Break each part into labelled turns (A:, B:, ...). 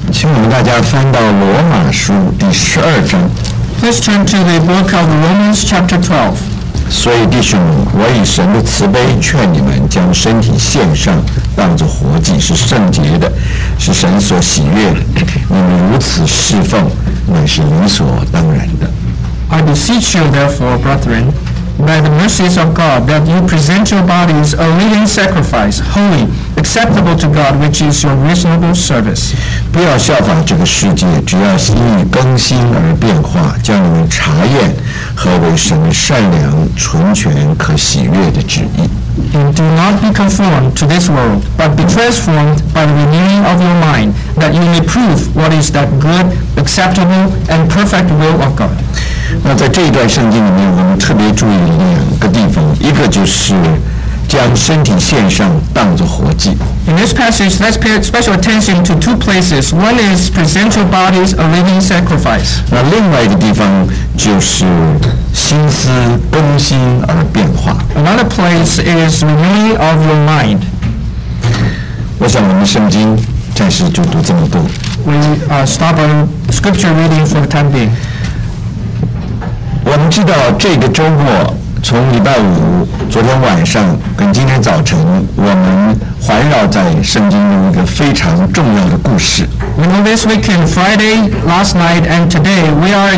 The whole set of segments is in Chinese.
A: 请我们大家翻到罗马书第12章。
B: Please turn to the book of Romans chapter 12.
A: 所以弟兄们，我以神的慈悲劝你们，将身体献上，当作活祭，是圣洁的，是神所喜悦的。你们如此侍奉，乃是理所当然的。
B: I beseech you, therefore, brethren, by the mercies of God, that you present your bodies a living sacrifice, holy, acceptable to God, which is your reasonable service.
A: 不要效法这个世界，只要心意更新而变化，将你们查验何为神善良、纯全、可喜悦的旨意。
B: And do not be conformed to this world, but be transformed by the renewing of your mind, that you may prove what is that good, acceptable, and perfect will of God.
A: 那在这一段圣经里面，我们特别注意两个地方，一个就是将身体献上，当作活祭。
B: In this passage, let's pay special attention to two places. One is present your bodies a living sacrifice.
A: 那另外一个地方就是心思更新而变化。
B: Another place is renewing of your mind.
A: 我想我们圣经暂时就读这么多。
B: We stop our scripture reading for the time being.
A: 我们知道这个周末，从礼拜五昨天晚上跟今天早晨，我们环绕在圣经中一个非常重要的故事。
B: We know this weekend, Friday, last night, and today we are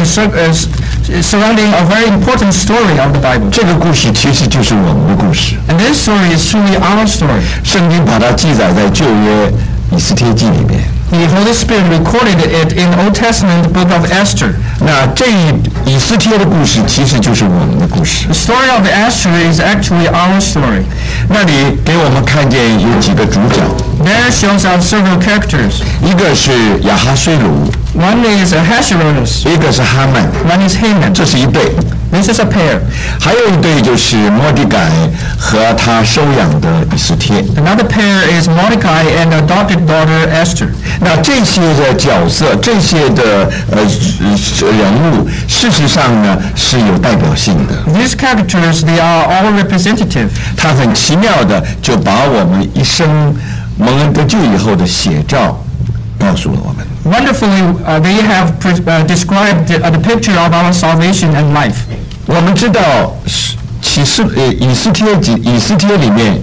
B: surrounding a very important story of the Bible.
A: 这个故事其实就是我们的故事。
B: And this story is truly our story.
A: 圣经把它记载在旧约以斯帖记里面。
B: The Holy Spirit recorded it in the Old Testament book of Esther.
A: 那这以斯帖的故事其实就是我们的故事。
B: The story of Esther is actually our story.
A: 那里给我们看见有几个主角。
B: There shows out several characters.
A: 一个是亚哈水鲁，
B: One is Ahasuerus.
A: 一个是哈曼，
B: One is Haman.
A: 这是一对。
B: This is a pair.
A: 还有一对就是摩底改和他收养的以斯帖。
B: Another pair is Mordecai and adopted daughter Esther.
A: 那这些的角色，这些的人物，事实上呢是有代表性的。
B: These characters, they are all representative.
A: 他很奇妙的就把我们一生蒙恩得救以后的写照告诉了我们。
B: Wonderfully, they have described the picture of our salvation and life.
A: 我们知道以斯帖里面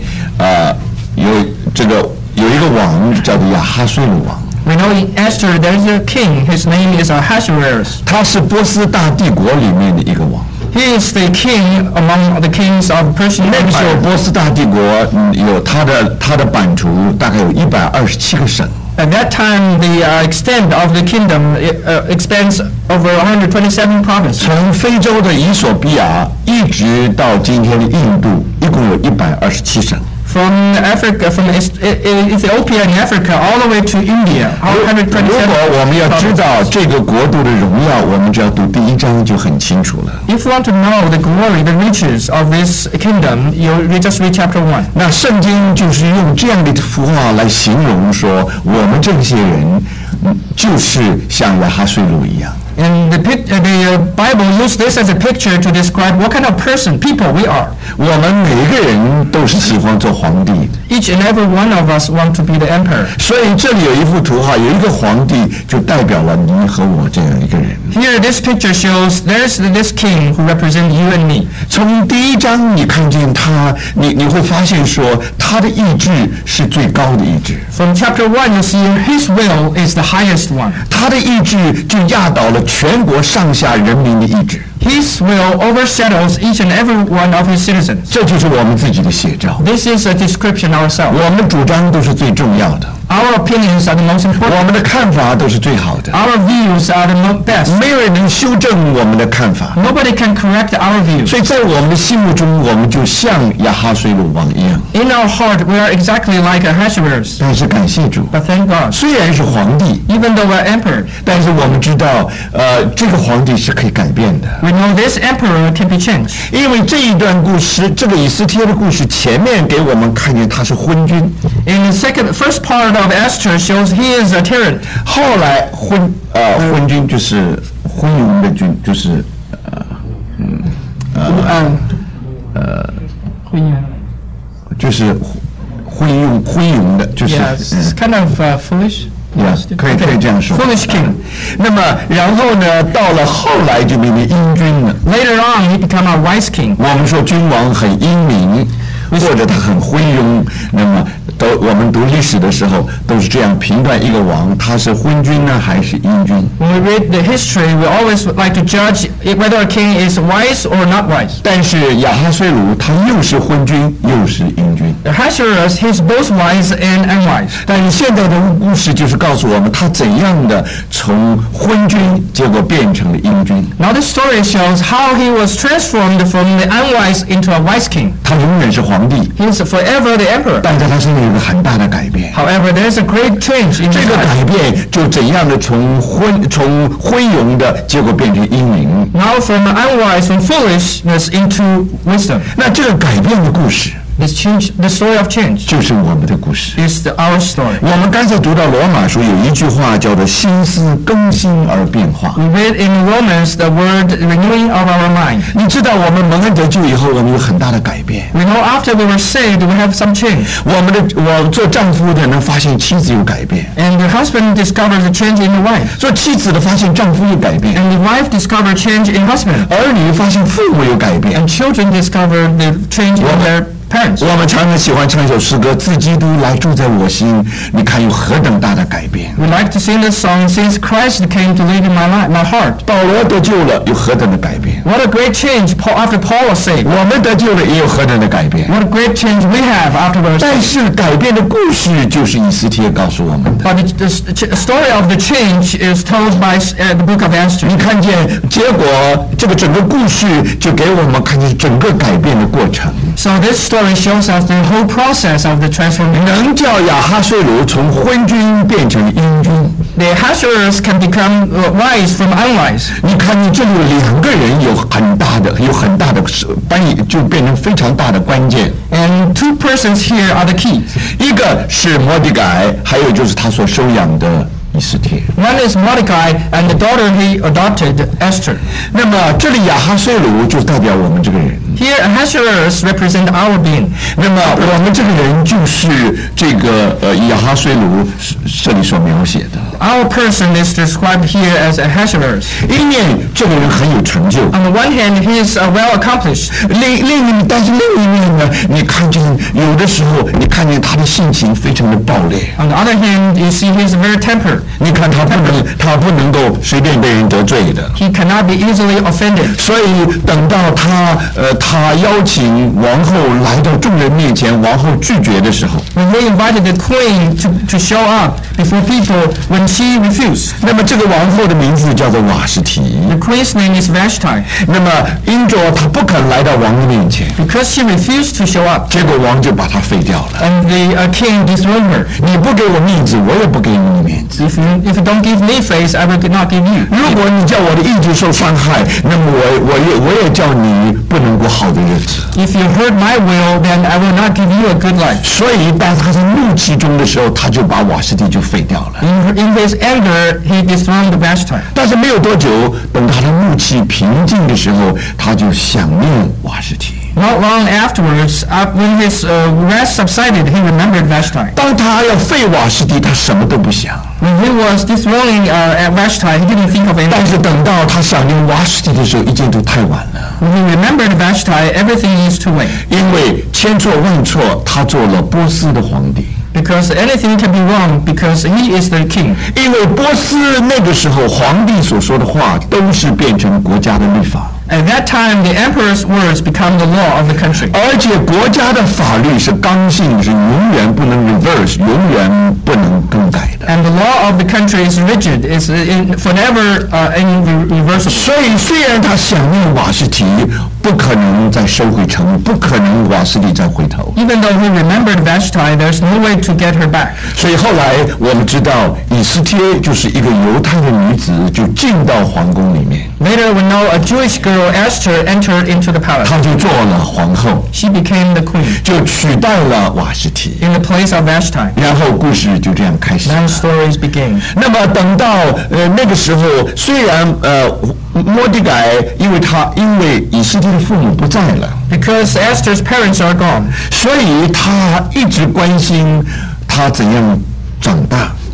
A: 有一个王叫做亚哈水鲁王。
B: We know in Esther there is a king. His name is Ahasuerus.
A: 他是波斯大帝国里面的一个王。
B: He is the king among the kings of Persian
A: 那个时候
B: Empire.
A: 波斯大帝国有他的版图大概有127个省。
B: At that time, the extent of the kingdom expands over 127 provinces.
A: 从非洲的伊索比亚一直到今天的印度，一共有127省。
B: From Africa, from Ethiopia and Africa, all the way to India,
A: 如果
B: 127
A: 我们要知道这个国度的荣耀，我们只要读第1章就很清楚了。
B: If you want to know the glory, the riches of this kingdom, you just read chapter 1.
A: 那圣经就是用这样的幅画来形容说，我们这些人就是像亚哈水鲁一样。
B: And the Bible used this as a picture to describe what kind of people we are.
A: 我们每一个人都是喜欢做皇帝的。
B: Each and every one of us want to be the emperor.
A: 所以这里有一幅图画，有一个皇帝就代表了你和我这样一个人。
B: Here, this picture shows there's this king who represents you and me.
A: 从第1章你看见他，你会发现说他的意志是最高的意志。
B: From chapter 1, you see his will is the highest one.
A: 他的意志就压倒了全国上下人民的意志。
B: His will overshadows each and every one of his citizens.
A: 这就是我们自己的写照。
B: This is a description ourselves.
A: 我们的主张都是最重要的，
B: Our opinions are the most
A: 我
B: important.
A: 们的看法都是最好的，
B: Our views are the best.
A: 没有人能修正我们的看法。
B: Nobody can correct our views.
A: 所以在我们的心目中，我们就像亚哈水鲁王一样。
B: In our heart, we are exactly like Ahasuerus.
A: 但是感谢主，
B: But thank God,
A: 虽然是皇帝，
B: even though we're emperor,
A: 但是我们知道，这个皇帝是可以改变的。
B: we know this emperor can be changed.
A: 因为这一段故事，这个以斯帖的故事前面给我们看见他是昏君，
B: In the first part of Esther shows he is a tyrant.
A: 后来昏君就是昏庸的君，就是就是昏庸的，就是
B: Yes, it's kind of foolish.
A: 可以这样说。
B: Foolish king.
A: 那么然后呢，到了后来就变成英君了。
B: Later on, he became a wise king.
A: 我们说君王很英明，或者他很昏庸，那么我们读历史的时候都是这样评断一个王，他是昏君呢还是英君。
B: When we read the history, we always like to judge whether a king is wise or not wise.
A: 但是亚哈水鲁他又是昏君又是英君。
B: Ahasuerus, he's both wise and unwise.
A: 但是现在的故事就是告诉我们，他怎样的从昏君结果变成了英君。
B: Now the story shows how he was transformed from the unwise into a wise king.
A: 他永远是皇帝。
B: He's forever the emperor.
A: 但在他身上有一个很大的改变。
B: However, there is a great change in his life.
A: 这个改变就怎样的从昏庸的结果变成英明。
B: Now from unwise, from foolishness into wisdom.
A: 那这个改变的故事。
B: This change, the story of change,
A: 就是我们的故事。
B: is our story.
A: 我们刚才读到罗马书有一句话叫做心思更新而变化。
B: We read in Romans the word renewing of our mind.
A: 你知道我们蒙恩得救以后，我们有很大的改变。
B: We know after we were saved, we have some change.
A: 我做丈夫的能发现妻子有改变。
B: And the husband discovers a change in the wife.
A: 做妻子的发现丈夫有改变。
B: And the wife discovers change in husband.
A: 儿女发现父母有改变。
B: And children discover the change in their parents.
A: 我们常常喜欢唱一首诗歌，自基督来住在我心，你看有何等大的改变。
B: We like to sing this song, since Christ came to live in my heart.
A: 保罗得救了，有何等的改变。
B: What a great change after Paul was saved.
A: 我们得救了，也有何等的改变。
B: What a great change we have after we were saved.
A: 但是改变的故事就是以斯帖告诉我们的。
B: But the story of the change is told by the book of Esther.
A: 你看见结果，这个整个故事就给我们看见整个改变的过程。
B: So this story shows us the whole process of the transformation.
A: 能叫亚哈水鲁从昏君变成英君。
B: The Ahasuerus can become wise from unwise.
A: 你看见这里有两个人有很大的就变成非常大的关键。
B: And two persons here are the keys.
A: 一个是摩底改，还有就是他所收养的以斯帖。
B: One is Mordecai, and the daughter he adopted, Esther.
A: 那么这里亚哈水鲁就代表我们这个人。
B: Here Ahasuerus represent our being.
A: 那么我们这个人就是这个亚哈水鲁这里所描写的。
B: Our person is described here as Ahasuerus.
A: 一面这个人很有成就。
B: On the one hand, he is well accomplished.
A: 但是另一面呢，你看见有的时候，你看见他的性情非常的暴烈。
B: On the other hand, you see he is very tempered.
A: 你看他不能够随便被人得罪的。
B: He cannot be easily offended.
A: 所以等到他邀请王后来到众人面前，王后拒绝的时候，
B: When they invited the queen to show up before people, when she refused.
A: 那么这个王后的名字叫做瓦实提。
B: The queen's name is Vashti.
A: 那么因着她不肯来到王的面前，
B: Because she refused to show up,
A: 结果王就把她废掉了。
B: and the king dethroned her.
A: 你不给我面子，我也不给你面子。
B: If you don't give me face, I will not give you.
A: 如果你叫我的意志受伤害，那么我也叫你不能过好的日子。
B: If you hurt my will, then I will not give you a good life.
A: 所以当他在怒气中的时候，他就把瓦实提就废掉了。
B: In his anger, he dethroned Vashti.
A: 但是没有多久，等他的怒气平静的时候，他就想念瓦实提。
B: Not long afterwards, when his wrath subsided, he remembered Vashti.
A: 当他要废瓦实提，他什么都不想。
B: When he was dethroning Vashti, he didn't think of
A: 但
B: anything.
A: 是等到他想念瓦实提的时候，一切都太晚了。
B: When he remembered Vashti, everything is too late.
A: 因为千错万错，他做了波斯的皇帝。
B: Because anything can be wrong, because he is the king.
A: 因为波斯那个时候皇帝所说的话都是变成国家的律法。
B: At that time, the emperor's words become the law of the country.
A: 而且国家的法律是刚性，是永远不能 reverse， 永远不能更改的。
B: And the law of the country is rigid, is forever irreversible.
A: 所以虽然他想念瓦实提，不可能再收回成，不可能瓦实提再回头。
B: Even though he remembered Vashti, there's no way to get her back.
A: 所以后来我们知道，以斯帖就是一个犹太的女子，就进到皇宫里面，
B: Later, we know a Jewish girl, Esther, entered into the palace.
A: 她就做了皇后，
B: She became the queen
A: 就取代了瓦实提。
B: in the place of Vashti.
A: 然后故事就这样开始。
B: Now stories begin.
A: 那么等到那个时候，虽然摩底改因为以斯帖的父母不在了，
B: Because Esther's parents are gone,
A: 所以他一直关心他怎样长大。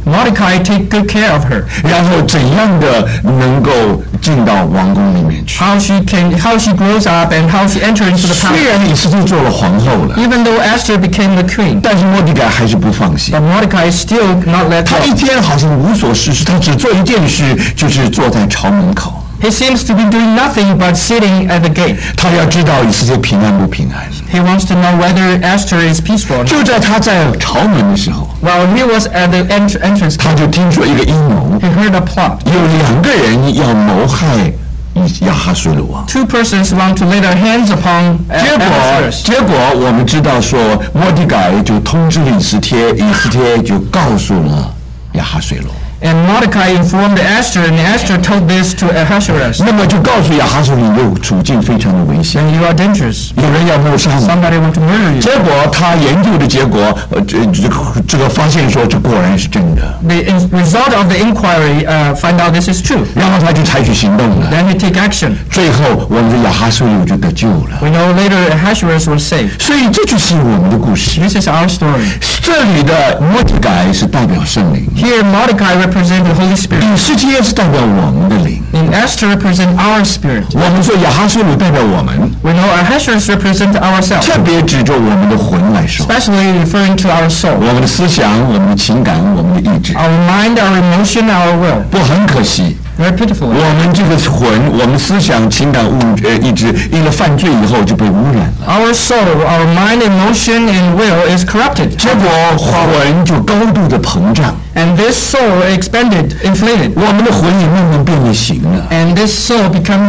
B: Mordecai take good care of her.
A: 然后怎样的能够进到王宫里面去。
B: How she grows up and how she enters into the
A: 虽
B: palace.
A: 然以斯帖做了皇后了，
B: Even though Esther became the queen,
A: 但是莫迪改还是不放心。
B: but Mordecai still not let
A: 他一
B: go.
A: 天好像无所事事，他只做一件事，就是坐在朝门口。
B: He seems to be doing nothing but sitting at the gate.
A: 他要知道以斯帖平安不平安。
B: He wants to know whether Esther is peaceful or not.
A: 就在他在朝门的时候，
B: While he was at the entrance,
A: 他就听说一个阴谋，
B: he heard a plot.
A: 有2个人要谋害亚哈水鲁王。
B: Two persons want to lay their hands upon
A: 结果
B: Ahasuerus.
A: 我们知道说，莫迪改就通知了以斯帖，以斯帖就告诉了亚哈水鲁。
B: And Mordecai informed Esther, and Esther told this to Ahasuerus.
A: 那么就告诉亚哈水鲁，有处境非常的危险，
B: And you are dangerous.
A: 有人要谋杀你。
B: Somebody want to murder you.
A: 结果他研究的结果，这个发现说，这果然是真的。
B: The result of the inquiry find out this is true.
A: 然后他就采取行动了。
B: Then he take action.
A: 最后，我们的亚哈水鲁就得救了。
B: We know later Ahasuerus was saved.
A: 所以这就是我们的故事。
B: This is our story.
A: 这里的莫迪改是代表圣灵，
B: Here Mordecai represents the Holy Spirit.
A: 以斯帖是代表我们的灵。
B: And Esther represents our spirit.
A: 我们说亚哈水鲁代表我们，
B: We know Ahasuerus represents ourselves,
A: 特别指着我们的魂来说，
B: especially referring to our soul,
A: 我们的思想、我们的情感、我们的意志。
B: our mind, our emotion, our will.
A: 不，很可惜，
B: Very pitiful.
A: 我们这个魂、我们思想、情感、意志，因了犯罪以后就被污染了。
B: Our soul, our mind, emotion, and will is corrupted.
A: 结果魂就高度的膨胀，
B: And this soul expanded, inflated.
A: 我们的魂也慢慢变了形了
B: And this soul become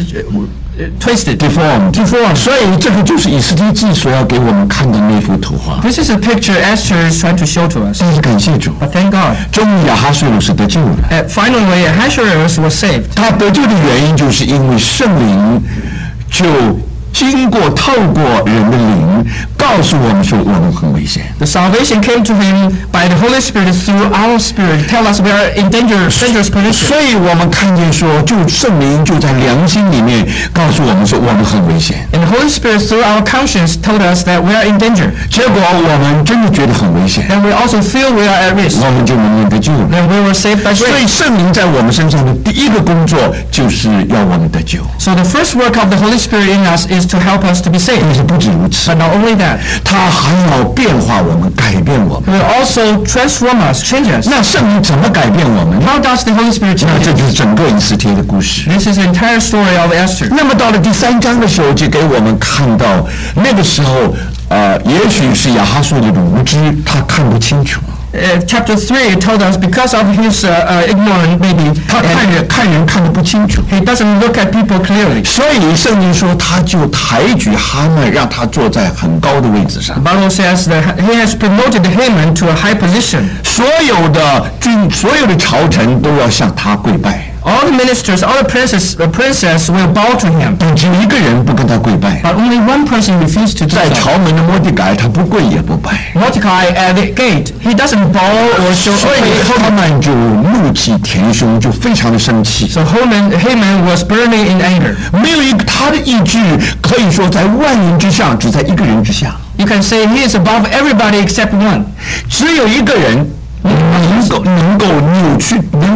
B: twisted.
A: ，deformed。所以这个就是以斯帖记所要给我们看的那幅图画。
B: This is a picture Esther is trying to show to us.
A: 但是感谢主，
B: But thank God.
A: 终于亚哈水鲁是得救了。
B: Finally, Ahasuerus was saved.
A: 他得救的原因就是因为圣灵就透过人的灵告诉我们说我们很危险。
B: The salvation came to him by the Holy Spirit through our spirit. Tell us we are in dangerous position.
A: 所以我们看见说，就圣灵就在良心里面告诉我们说我们很危险。
B: And the Holy Spirit through our conscience told us that we are in danger.
A: 结果我们真的觉得很危险，
B: And we also feel we are at risk.
A: 我们就能够得救了。
B: Then we were saved by
A: 所以
B: grace.
A: 圣灵在我们身上的第一个工作就是要我们得救。
B: So the first work of the Holy Spirit in us is to help us to be
A: 但
B: saved.
A: 是不止如此，
B: But not only that,
A: 他还要变化我们，改变我们。
B: He will also transform us, change us.
A: 那圣灵怎么改变我们呢？
B: How does the Holy Spirit
A: 那
B: change
A: 这
B: us?
A: 就是整个以斯帖的故事。
B: This is the entire story of Esther.
A: 那么到了第3章的时候，就给我们看到，那个时候，也许是亚哈水鲁的无知，他看不清楚，
B: Chapter 3 told us because of his ignorance, maybe,
A: 他看人看得不清楚，
B: he doesn't look at people clearly.
A: 所以圣经说他就抬举哈曼，让他坐在很高的位置上。
B: The Bible says that he has promoted Haman to a high position.
A: 所有的朝臣都要向他跪拜，
B: All the ministers, all the princess will bow to him.
A: 但只有一个人不跟他跪拜，
B: But only one person refused to do
A: 在
B: so.
A: 朝门的莫迪改，他不跪也不拜，
B: Mordecai at the gate, he doesn't bow or show
A: 所以
B: obedience.
A: 哈曼就怒气填胸，就非常的生气。
B: So Haman was burning in anger.
A: 没有一个他的意志可以说在万人之上，只在一个人之下。
B: You can say he is above everybody except one.
A: 只有一个人能够扭曲，能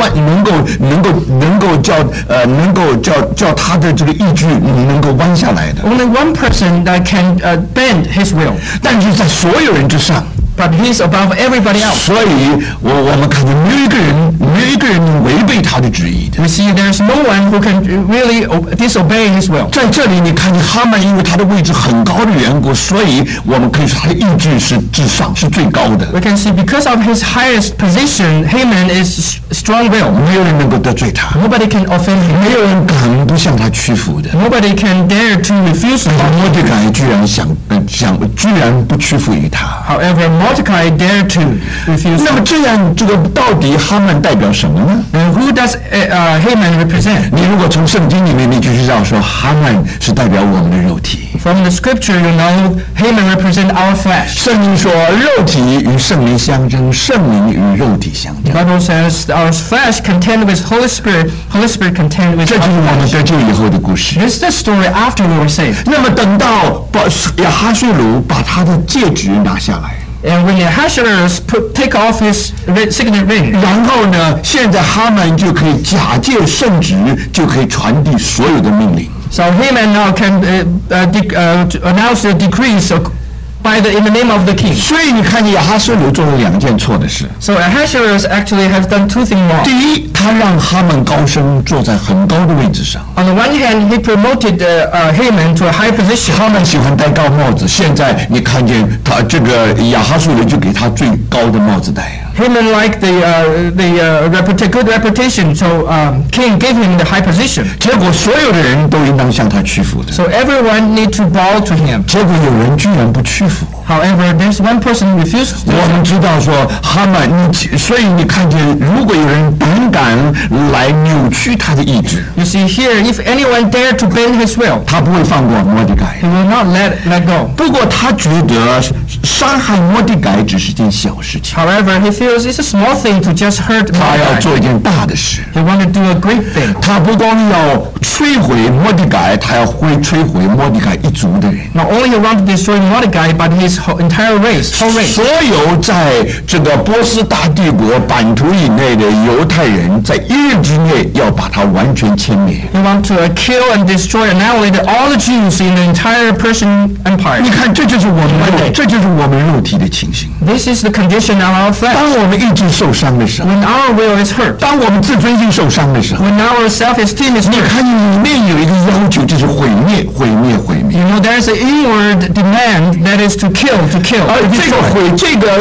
A: 够叫他的这个意志能够弯下来的。
B: Only one person that can bend his will.
A: 但是在所有人之上，
B: But he's above everybody else.
A: 所以我们看到没有一个人能违背他的旨意的。
B: We see there's no one who can really disobey his will.
A: 在这里，你看见哈曼因为他的位置很高的缘故，所以我们可以说他的意志是至上，是最高的。
B: We can see because of his highest position, Haman is strong-willed.
A: 没有人能够得罪他，
B: Nobody can offend him.
A: 没有人敢不向他屈服的。
B: Nobody can dare to refuse him.
A: 莫迪改居然不屈服于他。
B: However, Mordecai dared to refuse
A: 那么
B: him.
A: 这样，这个到底哈曼代表什么呢？
B: And who does Haman represent?
A: 你如果从圣经里面，你就知道说哈曼是代表我们的肉体。
B: From the scripture, you know Haman represents our flesh.
A: 圣经说肉体与圣灵相争，圣灵与肉体相
B: The
A: 争。
B: Bible says our flesh contend with Holy Spirit, Holy Spirit contend with
A: 这就是我
B: our
A: 们
B: flesh.
A: 得救以后的故事。
B: This is the story after we were saved.
A: 那么等到亚哈水鲁把他的戒指拿下来，
B: And when Ahasuerus take off his signet ring,
A: 然后呢，现在哈曼就可以假借圣旨，就可以传递所有的命令。
B: so Haman now can announce the decrees in the name of the king.
A: 所以你看见亚哈随鲁做了2件错的事。
B: So Ahasuerus actually has done 2 things wrong.
A: 第一，他让哈曼高升，坐在很高的位置上。
B: On the one hand, he promoted Haman to a high position.
A: 哈曼喜欢戴高帽子，现在你看见他这个亚哈随鲁就给他最高的帽子戴啊。
B: Haman liked the good reputation, so king gave him the high position.
A: 结果所有的人都应当向他屈服的。
B: So everyone need to bow to him.
A: 结果有人居然不屈服。
B: However, there's one person who refused to.
A: 我们知道说哈曼，所以你看见，如果有人胆敢来扭曲他的意志，
B: You see here, if anyone dared to bend his will,
A: 他不会放过摩底改。
B: he will not let go.
A: 不过他觉得杀害摩底改只是件小事情，
B: However, he feels it's a small thing to just hurt
A: 他要
B: Mordecai.
A: 做一件大的事。
B: He wanted to do a great thing.
A: 他不光要摧毁摩底改，他要摧毁摩底改一族的人。
B: Not only he wanted to destroy Mordecai, but his entire race, whole race.
A: 所有在这个波斯大帝国版图以内的犹太人，在1日之内要把他完全歼灭。
B: He wanted to kill and destroy, annihilate all the Jews in the entire Persian Empire.
A: 你看，这就是我们肉体的情形。
B: This is the condition of our flesh.
A: 当我们意志受伤的时候，
B: When our will is hurt,
A: 当我们自尊心受伤的时候，
B: when our self-esteem is
A: 你
B: hurt,
A: 看见里面有一个要求，就是毁灭，毁灭，毁灭。
B: you know there's an inward demand that is to kill, to
A: 这个
B: destroy.
A: 毁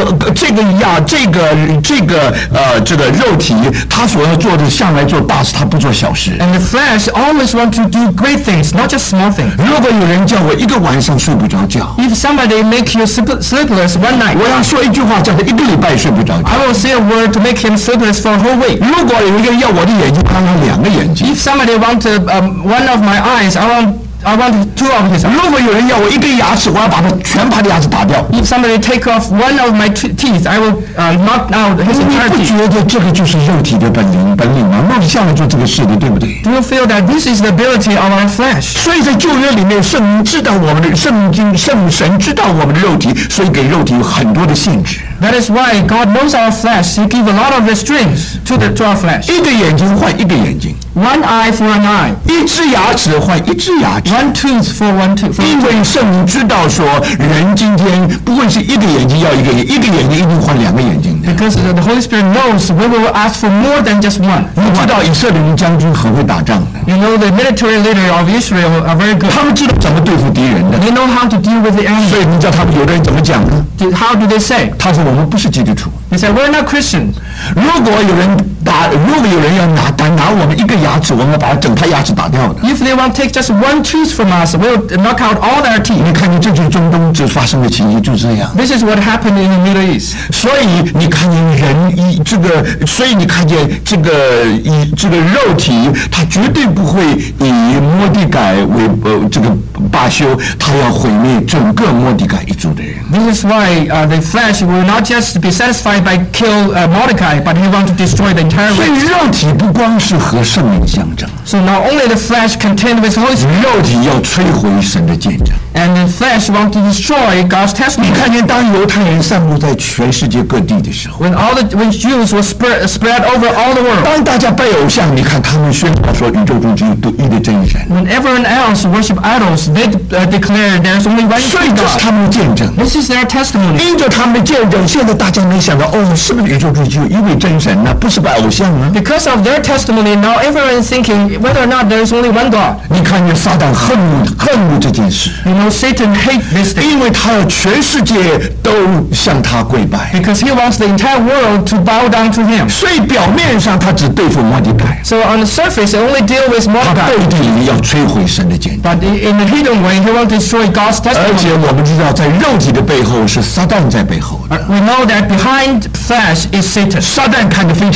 A: 这个肉体，他所要做的向来做大事，他不做小事。
B: And the flesh always want to do great things, not just small things.
A: 如果有人叫我一个晚上睡不着觉，
B: If somebody make you sleepless one night,
A: 我要说一句话，叫他1个礼拜睡不着觉。
B: I will say a word to make him sleepless for a whole week.
A: 如果有一个人要我的眼睛看看2个眼睛，
B: If somebody want one of my eyes, I want 2 of his eyes.
A: 如果有人要我1根牙齿，我要把他的牙齿打掉。
B: If somebody take off one of my teeth, I will knock out his
A: 你
B: entire
A: 不
B: teeth.
A: 觉得这个就是肉体的本领吗？肉体向来做这个事的，对不对？
B: Do you feel that this is the ability of our flesh?
A: 所以在旧约里面，圣神知道我们的肉体，所以给肉体有很多的限制。
B: That is why God knows our flesh. He gives a lot of restraints to our flesh.
A: 1个眼睛换1个眼睛，
B: One eye for an eye.
A: 1只牙齿换1只牙齿。
B: One tooth for one tooth.
A: 因为圣灵知道说，人今天不会是1个眼睛要1个眼睛一定换2个眼睛的。
B: Because the Holy Spirit knows we will ask for more than just one.
A: 你知道以色列人将军很会打仗的，
B: You know the military leader of Israel are very good.
A: 他们知道怎么对付敌人的。
B: They know how to deal with the
A: 所
B: enemy.
A: 以你知道他们有的人怎么讲呢？
B: How do they say?
A: 他说我们不是基督徒。
B: They say we're not Christians.
A: 如果有人要拿我们1个牙齿，我们把整他牙齿打掉的。
B: If they want to take just one tooth from us, we'll knock out all their teeth.
A: 你看见这就是中东发生的情形，就这样。
B: This is what happened in the Middle East.
A: 所以你看见所以你看见这个肉体，他绝对不会以摩底改为这个罢休，他要毁灭整个摩底改一族的人。
B: This is why the flesh will not just be satisfied by kill Mordecai, but he wants to destroy the entire
A: 所以
B: race.
A: 肉体不光是和圣灵相争，
B: So not only the flesh contend with Holy Spirit,
A: 肉体要摧毁神的见证。
B: and the flesh want to destroy God's
A: 你
B: testimony.
A: 看见当犹太人散布在全世界各地的时候，
B: When Jews were spread over all the world,
A: 当大家拜偶像，你看他们宣告说宇宙中只有独一的真神，
B: when everyone else worship idols, they declare there's only one
A: 所以
B: true
A: 这是
B: God.
A: 他们的见证。
B: This is their testimony.
A: 因着他们的见证，现在大家没想到，是不是宇宙中只有一位真神呢？不是拜偶像呢？
B: Because of their testimony, now everyone is thinking whether or not there is only one God.
A: 你看见撒旦恨恶这件事，
B: You know, Satan hates this thing
A: 因为他要全世界都向他跪拜，
B: because he wants the entire world to bow down to him.
A: 所以表面上他只对付摩底改，
B: So on the surface, they only deal with
A: 他
B: Mordecai.
A: 背地里要摧毁神的见证。
B: But in the hidden way, he wants to destroy God's
A: 而且
B: testimony.
A: 我们知道，在肉体的背后是撒旦在背后的。
B: We know that behind flesh is Satan.
A: 撒旦看得非常的远，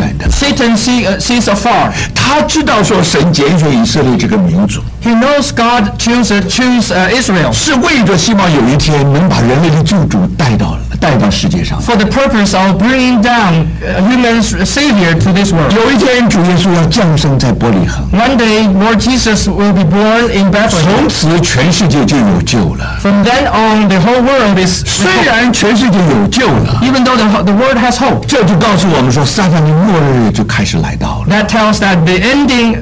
A: 的。
B: Satan sees afar.
A: 他知道说神拣选以色列这个民族，
B: He knows God choose Israel
A: 是为着希望有一天能把人类的救主带到世界上。
B: for the purpose of bringing down human Savior to this world.
A: 有一天主耶稣要降生在伯利恒，
B: One day, Lord Jesus will be born in Bethlehem.
A: 从此全世界就有救了。
B: From then on, the whole world is
A: 虽然全世界有救了，
B: even though the world has hope.
A: 这就告诉我们说，撒旦的末日就开始来到了。
B: That tells that the ending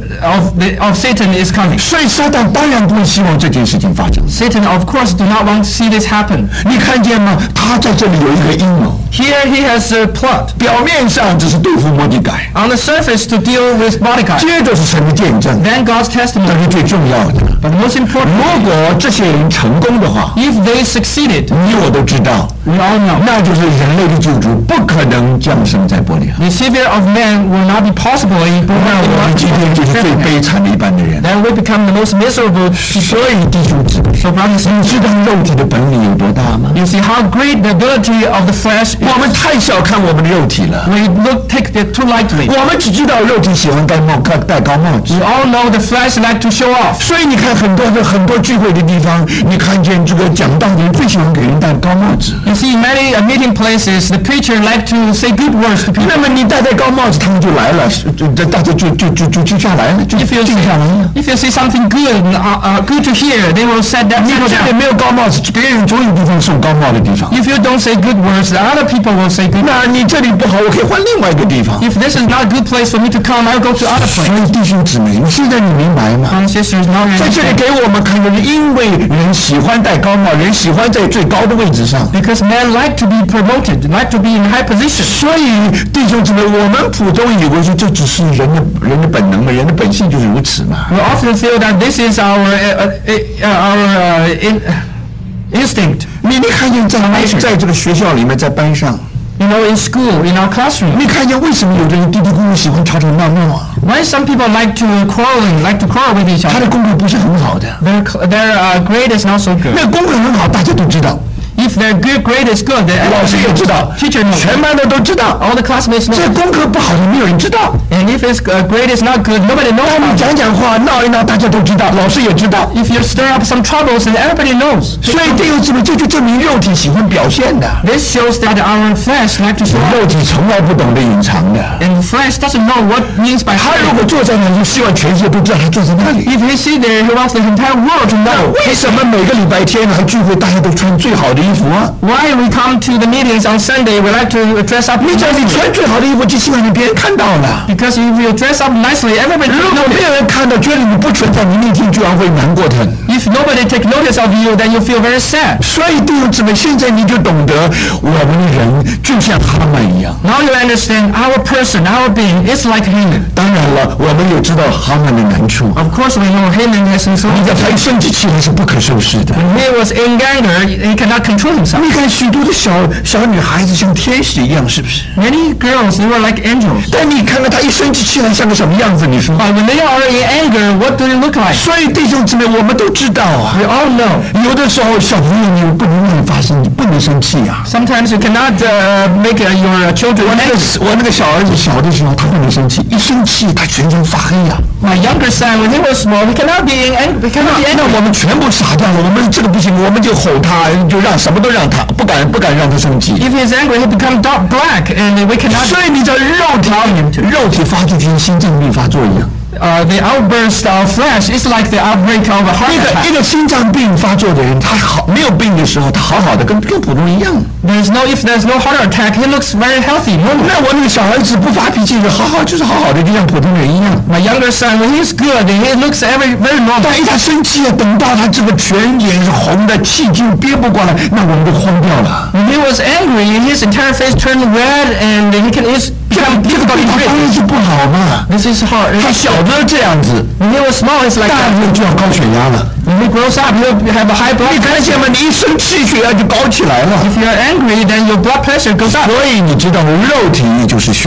B: of Satan is coming.
A: 所以撒旦当然不会希望这件事情发生。
B: Satan, of course, do not want to see this happen.
A: 你看见吗？他在这里有一个阴谋，
B: Here he has a plot.
A: 表面上只是对付摩底改，
B: On the surface, to deal with Mordecai.
A: 接着是神的见证，
B: Then God's
A: 这
B: testimony.
A: 是最重要的。
B: But the most
A: 如
B: important,
A: 果这些人成功的话，
B: if they succeeded,
A: 你我都知道，
B: we all know,
A: 那就是人类的救主不可能降生在伯利恒。
B: the Savior of man will not be possible in
A: 我们今天就是最
B: Bethlehem.
A: 悲惨的一般的人。
B: Then we become the most miserable.
A: 所以弟兄姊妹，
B: So brothers and
A: 你
B: sisters,
A: 知道肉体的本领有多大吗？
B: you see how great the ability of the flesh is.
A: 我们太小看我们的肉体了。
B: We take it too lightly.
A: 我们只知道肉体喜欢戴高帽子
B: We，all know the flesh like to show off.
A: 所以你看很多聚会的地方，你看见这个讲道的人最喜欢给人戴高帽子。
B: You see, in many meeting places, the preacher like to say good words to people.
A: 那么你戴高帽子，他们就来了，大家就下来了，就
B: If you
A: 静下来了。
B: if you say something good, good to hear, they will set
A: 你
B: settle
A: 这里
B: down.
A: 没有高帽子，别人总有地方送高帽的地方。
B: If you don't say good words, the other people will say good.
A: 那你这里不好，我可以换另外一个地方。
B: If this is not a good place for me to come, I'll go to other
A: 所
B: place.
A: 以弟兄姊妹，现在你明白吗？
B: Brothers and sisters, now you
A: 在这里
B: understand.
A: 给我们看到，因为人喜欢戴高帽，人喜欢在最高的位置上，
B: Because men like to be promoted, like to be in high position.
A: 所以弟兄姊妹，我们普通以为说这只是人的本能嘛，人的本性就是如此嘛。
B: We often feel that this is our instinct.
A: 你看见在这个学校里面，在班上，
B: You know, in school, in our classroom.
A: 你看见为什么有的人嘀嘀咕咕喜欢吵吵闹闹啊？
B: Why some people like to quarrel with each
A: 他
B: other?
A: 的功课不是很好的，
B: Their grade is not so good.
A: 那功课很好，大家都知道，
B: If their grade is good,
A: 老师也知道，
B: teacher knows.
A: 全班的都知道。
B: All the classmates
A: 这
B: know.
A: 功课不好的没有人知道，
B: And if his grade is not good, nobody knows
A: 但你
B: about it.
A: 讲话闹一闹，大家都知道，老师也知道。
B: If you stir up some troubles, then everybody knows.
A: 所以弟兄姊妹，这就证明肉体喜欢表现的，
B: This shows that our flesh like to show off.
A: 肉体从来不懂得隐藏的。
B: And the flesh doesn't know what means by
A: 他如
B: hiding.
A: 果坐在那里，就希望全世界都知道他坐在那里。
B: If he sit there, he wants the entire world to know.
A: 为什么每个礼拜天还聚会，大家都穿最好的衣服啊？
B: Why we come to the meetings on Sunday, we like to dress up
A: 你只要你
B: nicely.
A: 穿最好的衣服，就希望你别人看到了。
B: Because if you dress up nicely, everybody
A: 如
B: will
A: 果没
B: notice.
A: 有人看到，觉得你不存在，你那天居然会难过的很。
B: If nobody take notice of you, then you feel very sad.
A: 所以弟兄姊妹，现在你就懂得，我们的人就像哈曼一样。
B: Now you understand our person, our being is like Haman.
A: 当然了，我们也知道哈曼的难处。
B: Of course, we know Haman has his
A: 你
B: own.
A: 的他一生起来是不可收拾的。
B: When he was in anger, he cannot control himself.
A: 你看许多的小女孩子像天使一样，是不是？
B: Many girls, they were like angels.
A: 但你看看她一生气来像个什么样子？你说？
B: But when they are in anger, what do they look like?
A: 所以弟兄姊妹，我们都知道啊。
B: We all know.
A: 有的时候小朋友你不能让你发生，你不能生气啊。
B: Sometimes you cannot make your children
A: 我
B: angry.
A: 那个小儿子小的时候，他不能生气，一生气他全身发黑呀、
B: My younger son, when he was small, he cannot be angry. He cannot be
A: 那
B: angry.
A: 我们全部傻掉了，我们这个不行，我们就吼他，就让什么都让他，不敢让他生气。
B: If he's angry, he become dark black, and we cannot.
A: 所以你知道肉体发作就像心脏病发作一样。
B: The outburst of flesh is like the outbreak of a heart
A: 一
B: attack.
A: 个心脏病发作的人，他没有病的时候，他好好的，跟普通人一样。
B: If there's no heart attack, he looks very healthy, normal.
A: 那我那个小儿子不发脾气就好好的，就像普通人一样。
B: My younger son, when he's good, he looks very normal.
A: 但一他生气了，等到他这个全脸是红的，气劲憋不过来，那我们就慌掉了。
B: When he was angry, his entire face turned red, and he can become
A: 这个
B: difficult
A: 对
B: to
A: 他当
B: breathe.
A: 然是不好嘛。
B: This is hard.
A: 他小的这样子，
B: When he was small, it's like
A: 大
B: that.
A: 人就要高血压了。
B: When he grows up, he'll have a high blood
A: 你看
B: pressure.
A: 见吗？你一生气，血压就高起来了。
B: If you're angry, then your blood pressure goes up.
A: 所以你知道，肉体就是凶手。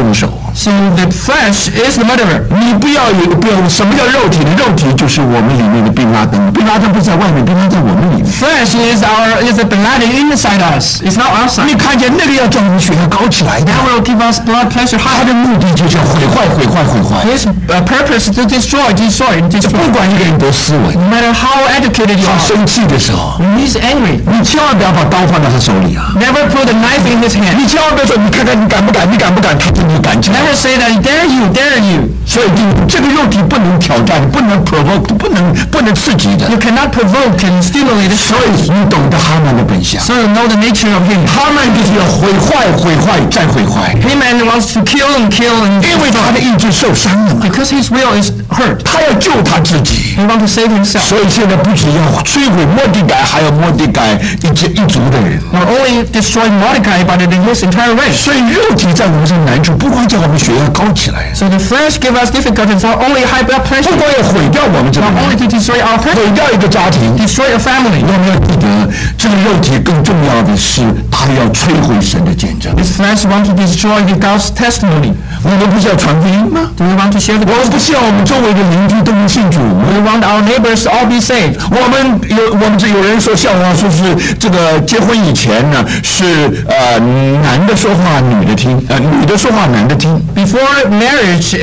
B: So the flesh is the murderer.
A: 你不要什么叫肉体呢？肉体就是我们里面的宾拉登，宾拉登不在外面，宾拉登在我们里面。
B: Flesh is the blood inside us. It's not outside.
A: 你看见那个要叫我们血压高起来的，
B: That will keep us blood pressure
A: 他
B: high.
A: 的目的就是要毁坏。
B: His purpose is to destroy.
A: 不管一个人多斯文，
B: No matter how educated you
A: 他
B: are,
A: 生气的时候，
B: when he's angry,
A: 你千万不要把刀放到他手里啊！
B: never put a knife in his hand.
A: 你千万不要说你看看你敢不敢，你敢不敢？他真的敢起来。
B: Never say that dare you.
A: 所以这个肉体不能挑战，不能 provoke， 不能刺激的。
B: You cannot provoke and stimulate.
A: 所以你懂得哈曼的本相。
B: So you know the nature of him.
A: 哈曼就是要毁坏再毁坏，
B: Haman wants to kill and
A: 因为他的意志受伤了嘛，
B: because his will is hurt.
A: 他要救他自己。
B: He wants to save himself.
A: 所以现在不只要摧毁末底改，还有末底改一族的人。
B: Not only destroy Mordecai, but his entire race.
A: 所以肉体在我们身难处，不光叫我们血压高起来，
B: So the flesh gives us difficulties, not only high blood
A: 不
B: pressure,
A: 光要毁掉我们这个
B: not
A: 人，
B: only to destroy our person,
A: 毁掉一个家庭。
B: destroy a family.
A: 我们要记得，这个肉体更重要的是，它要摧毁神的见证。
B: This flesh wants to destroy God's testimony.
A: 我们不是要传福音吗？
B: Do we want to share the
A: 我们
B: gospel?
A: 不是要我们周围的邻居都能信主吗？
B: We want our neighbors all be saved.
A: 我们这有人说笑话，说是这个结婚以前呢，是男的说话女的听，女的说话男的听。
B: Before marriage,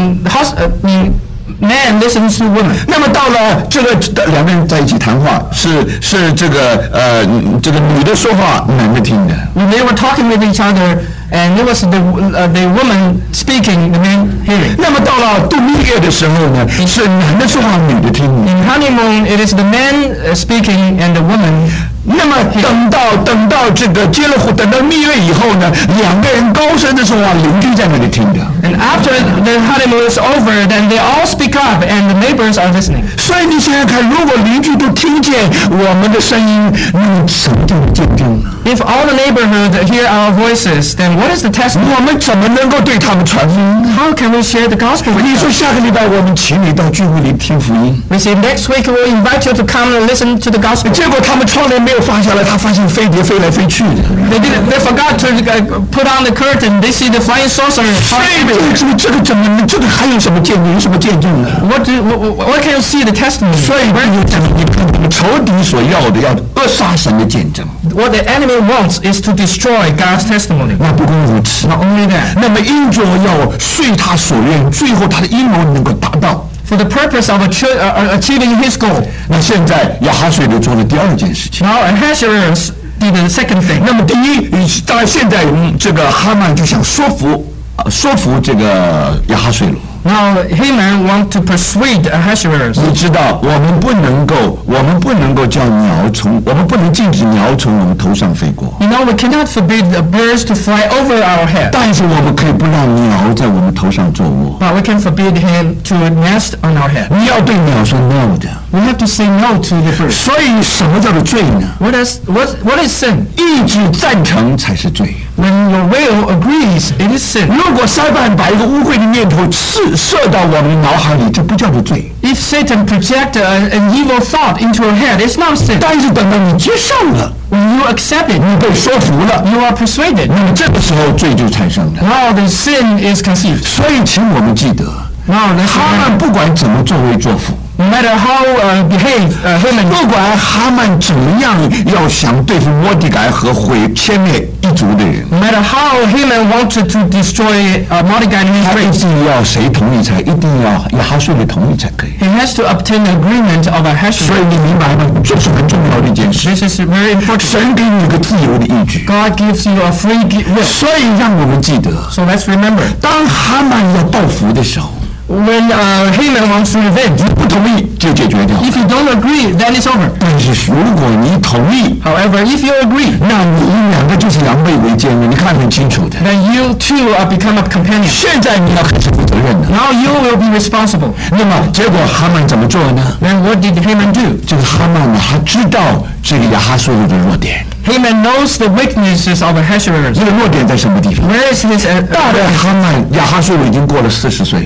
B: man listens to women.
A: 那么到了这个两个人在一起谈话，是这个女的说话，男的听的。
B: When they were talking with each other, and it was the woman speaking, the man hearing.
A: 那么到了度蜜月的时候呢，是男的说话，女的听的。
B: In honeymoon, it is the man speaking and the woman.
A: 那么等到这个结了婚，等到蜜月以后呢，两个人高声的说话，邻居在那里听的。
B: And after the honeymoon is over, then they all speak up, and the neighbors are listening.
A: 所以你想想看，如果邻居都听见我们的声音，那什么叫见证呢？
B: If all the neighborhood hear our voices, then what is the testimony?
A: 我们怎么能够对他们传福音？
B: How can we share the gospel with
A: 你说
B: them?
A: 下个礼拜我们请你到聚会里听福音，
B: We say next week we'll invite you to come and listen to the gospel.
A: 结果他们窗帘没有放下来，他发现飞碟飞来飞去的。
B: They forgot to put on the curtain. They see the flying saucer.
A: 所以这个怎么这个还有什么见证？有什么见证呢？
B: What can you see the testimony?
A: 所以你仇敌所要的，要扼杀神的见证。
B: What the enemy wants is to destroy God's testimony.
A: 那不光如此，
B: Not only that,
A: 那么因着要遂他所愿，最后他的阴谋能够达到。
B: for the purpose of achieving his goal.
A: 那现在亚哈水就做了第二件事情。
B: Now Ahasuerus did the second thing.
A: 那么第一，当然现在这个哈曼就想说服这个亚哈水鲁。
B: Now Haman wants to persuade Ahasuerus.
A: 你知道，我们不能够叫鸟从，我们不能禁止鸟从我们头上飞过，
B: You know, we cannot forbid the birds to fly over our head,
A: 但是我们可以不让鸟在我们头上做窝。
B: but we can forbid him to nest on our head.
A: 你要对鸟说 no 的。
B: We have to say no to the birds.
A: 所以什么叫做罪呢？
B: What is sin?
A: 意志赞成才是罪。
B: When your will agrees, it is sin.
A: 如果撒旦把一个污秽的念头射到我们脑海里，这不叫做罪。
B: If Satan projects an evil thought into your head, it's not sin.
A: 但是等到你接受了，
B: When you accept it,
A: 你被说服了，
B: you are persuaded.
A: 那么这个时候罪就产生了。
B: Now the sin is conceived.
A: 所以，请我们记得，
B: Now let's
A: 哈曼
B: remember,
A: 不管怎么作威作福，
B: no matter how behave Haman,
A: 不管哈曼怎么样要想对付末底改和歼灭一族的人，
B: no matter how Haman wanted to destroy Mordecai and his
A: 他一
B: race,
A: 定要谁同意才，一定要亚哈水的同意才可以。
B: he has to obtain agreement of
A: 所
B: Ahasuerus.
A: 以你明白吗？这是很重要的一件事。
B: This is very important.
A: 神给你一个自由的意志，
B: God gives you a free will.
A: 所以让我们记得，
B: So let's remember,
A: 当哈曼要报复的时候，
B: when Haman wants to revenge,
A: 不同意就解决掉。
B: if you don't agree, then it's over.
A: 但是如果你同意，
B: However, if you agree,
A: 那你两个就是狼狈为奸了。你看很清楚的。
B: then you too become a companion.
A: 现在你要开始负责任了。
B: Now you will be responsible.
A: 那么结果哈曼怎么做呢？
B: Then what did Haman do?
A: 这个哈曼呢，他知道这个亚哈水鲁的弱点。
B: Haman knows the weaknesses of Ahasuerus.
A: 这个弱点在什么地方？
B: Where is his
A: 大的哈曼亚哈水鲁已经过了40岁了。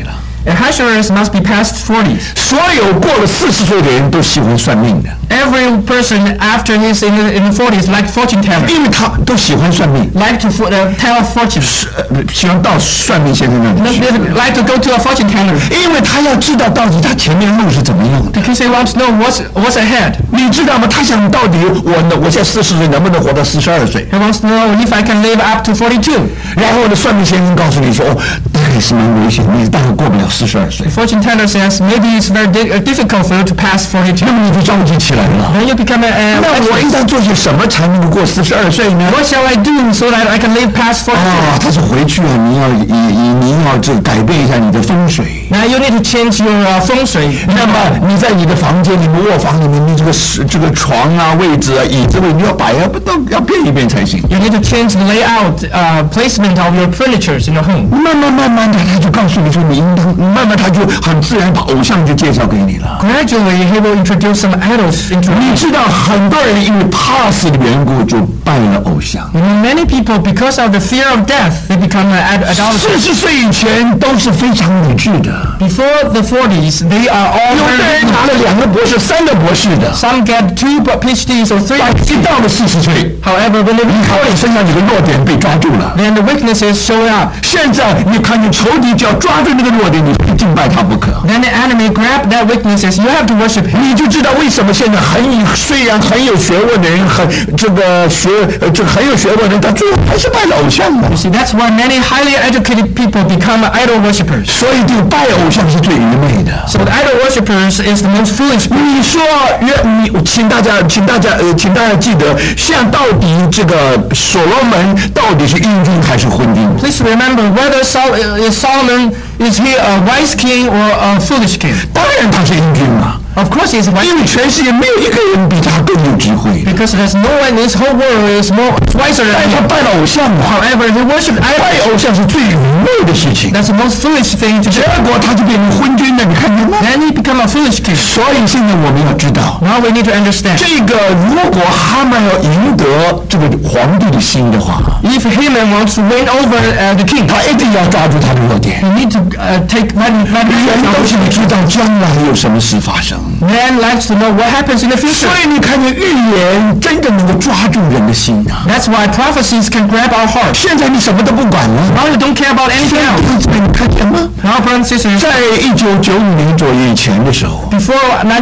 B: Ahasuerus must be past 40.
A: 所有过了40岁的人都喜欢算命的，
B: Every person after he's in the 40s like fortune teller,
A: 因为他都喜欢算命，
B: like to tell fortunes.
A: 喜欢到算命先生那里去，
B: They like to go to a fortune teller
A: 因为他要知道到底他前面路是怎么样的。
B: because they want to know what's ahead.
A: 你知道吗？他想到底我现在40岁能不能活到42岁？
B: He wants to know if I can live up to 42.
A: 然后呢，算命先生告诉你说，大概是蛮危险，你大概过不了42岁
B: The。fortune teller says maybe it's very difficult for you to pass 42.
A: 那么你就着急起来了。
B: Then you become
A: 那我应该做些什么才能够过42岁呢？
B: what shall I do so that I can live past 42?
A: 他说回去啊，你要这个改变一下你的风水。
B: Now you need to change your 风水.
A: 那么你在你的房间里面、卧房里面，你这个床啊、位置啊、椅子位，你要摆啊，不都要变一变才行。
B: You need to change the layout, placement of your furnitures in your home.
A: 慢慢的，他就告诉你说，你应当慢慢，他就很自然把偶像就介绍给你了。
B: Gradually, he will introduce some idols into
A: 你
B: you.
A: 知道，很多人因为怕死的缘故，就拜了偶像。
B: Many people, because of the fear of death, they become idolaters.
A: 40岁以前都是非常理智的，
B: Before the 40s, they are all
A: 有的人
B: very
A: 拿了2个博士、3个博士的，
B: Some get 2 PhDs or 3.
A: 一到了40岁，
B: However, when they
A: 你
B: reach
A: 看你身上有个弱点被抓住了。
B: then the weaknesses show up.
A: 现在你看见仇敌只要抓住那个弱点，你非敬拜他不可。
B: Then the enemy grab that weaknesses. You have to worship him.
A: 你就知道为什么现在虽然很有学问的人，很有学问的人，他最后还是拜了偶像的。
B: See, that's why many highly educated people become idol worshippers.
A: 所以这个拜偶像是最愚昧的。
B: So the idol worshippers is the most foolish.
A: 你说，请大家记得，像到底这个所罗门到底是英军还是昏君？
B: Please remember whether Solomon is he a wise king or a foolish king.
A: 当然他是英军嘛，
B: Of course, he's a wise
A: 因为全世界没有一个人比他更有智慧的。
B: because there's no one in this whole world is more wiser
A: 但
B: than
A: 他
B: him.
A: 拜了偶像嘛，
B: However, he worshipped
A: 拜
B: idols.
A: 偶像是最愚昧的事情。
B: That's the most foolish thing to
A: 结
B: do.
A: 果他就变成昏君了，你看见吗？
B: Then he become a foolish king.
A: 所以现在我们要知道，
B: Now we need to understand.
A: 这个如果哈曼要赢得这个皇帝的心的话，
B: If Haman wants to win over the king,
A: 他一定要抓住他的弱点。
B: you need to take that
A: 人都想知道将来有什么事发生，
B: Man likes to know what happens in the
A: 所
B: future.
A: 以你看见预言真的能够抓住人的心啊！
B: That's why prophecies can grab our heart.
A: 现在你什么都不管了，
B: Now you don't care about anything else.
A: 你看见吗？
B: Now, brothers and sisters,
A: 在1995年左右以前的时候，
B: before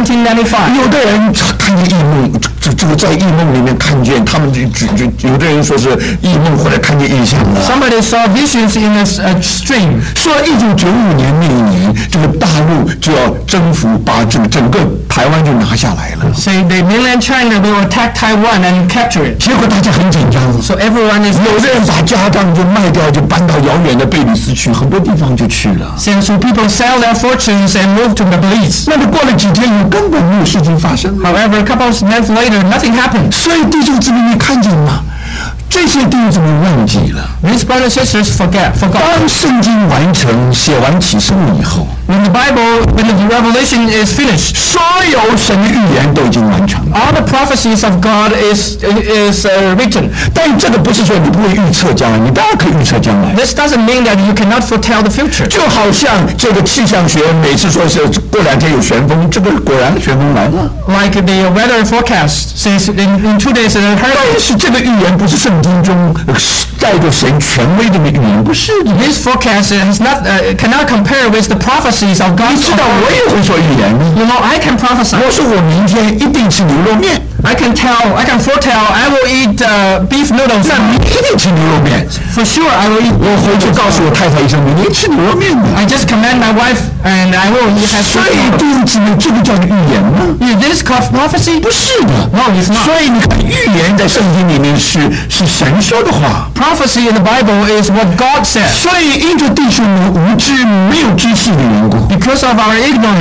B: 1995,
A: 有的人看见异梦，这个在异梦里面看见，他们有的人说是异梦或者看见异象了。
B: somebody saw visions in a stream.
A: 说1995年那一年，这个大陆就要征服，把这个整个台湾就拿下来了。
B: Say the mainland China will attack Taiwan and capture it.
A: 结果大家很紧张，
B: So everyone is
A: 有的人把家当就卖掉，就搬到遥远的贝里斯去，很多地方就去了。
B: so people sell their fortunes and move to Belize.
A: 那么过了几天以后，根本没有事情发生。
B: However, a couple of months later, nothing happened.
A: 所以弟兄姊妹，你看见吗？这些弟兄姊妹忘记了，
B: These brothers and sisters forgot.
A: 当圣经完成、写完启示录以后，
B: When the Revelation is finished,
A: 所有神的预言都已经完成了。
B: all the prophecies of God is written.
A: 但这个不是说你不会预测将来，你当然可以预测将来。
B: This doesn't mean that you cannot foretell the future.
A: 就好像这个气象学每次说是过2天有旋风，这个果然旋风来了。
B: Like the weather forecast says, in 2 days a hurricane.
A: 但是这个预言不是圣经中带着神权威的那个预言，不是的。
B: This forecast cannot compare with the prophecies of God.
A: 你知道我也会说预言呢。
B: You know, I can prophesy.
A: 我说我明天一定吃牛肉面，
B: I can foretell, I will eat beef noodles.
A: 那你一定吃牛肉面。
B: For sure, I will eat.
A: 我回去告诉我太太一声，明天吃牛肉面的。
B: I just command my wife, and I will have
A: 所
B: food.
A: 以弟兄姊妹，这个叫预言吗？
B: Is this called prophecy?
A: 不是的。
B: No, it's not.
A: 所以你看，预言在圣经里面是神说的话。
B: Prophecy in the Bible is what God says.
A: 所以因着弟兄们无知、没有知识的缘故，
B: Because of our ignorance,